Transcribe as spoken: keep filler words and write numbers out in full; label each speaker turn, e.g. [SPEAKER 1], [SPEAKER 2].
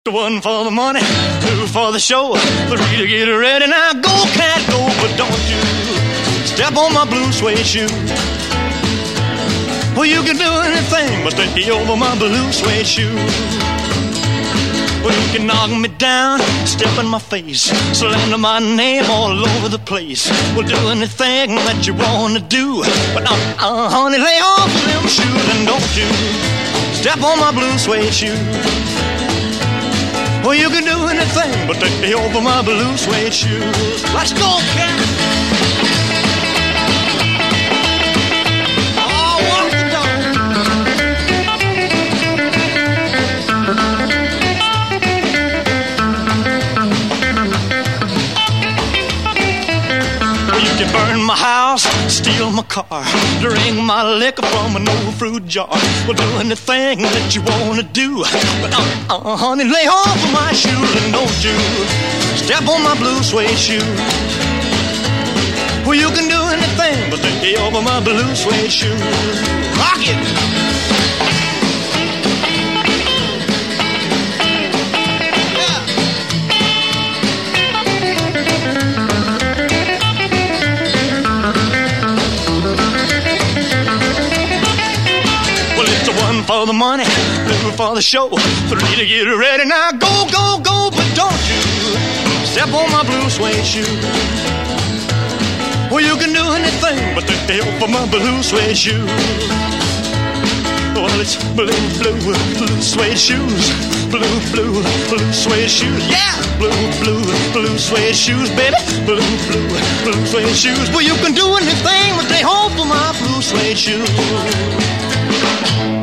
[SPEAKER 1] One for the money, two for the show, three to get ready. Now go, cat, go, but don't you step on my blue suede shoe. Well, you can do anything but stay over my blue suede shoe. Well, you can knock me down, step in my face, slander my name all over the place. Well, do anything that you want to do, but uh, uh, honey, lay off them shoes and don't you step on my blue suede shoe. Well, you can do anything but take me over my blue suede shoes. Let's go, cat! Oh, walk the dog. Well, you can burn my house, steal my car, drink my liquor from an old fruit jar. Well, do anything that you want to do, but uh, uh, honey, lay off of my shoes and don't you step on my blue suede shoe. Well, you can do anything but lay over my blue suede shoes. Rock it! One for the money, two for the show, three to get ready. Now go, go, go, but don't you step on my blue suede shoe. Well, you can do anything but take me over my blue suede shoe. Well, it's blue, blue, blue suede shoes. Blue, blue, blue suede shoes. Yeah! Blue, blue, blue suede shoes, baby. Blue, blue, blue suede shoes. Well, you can do anything but stay home for my blue suede shoes.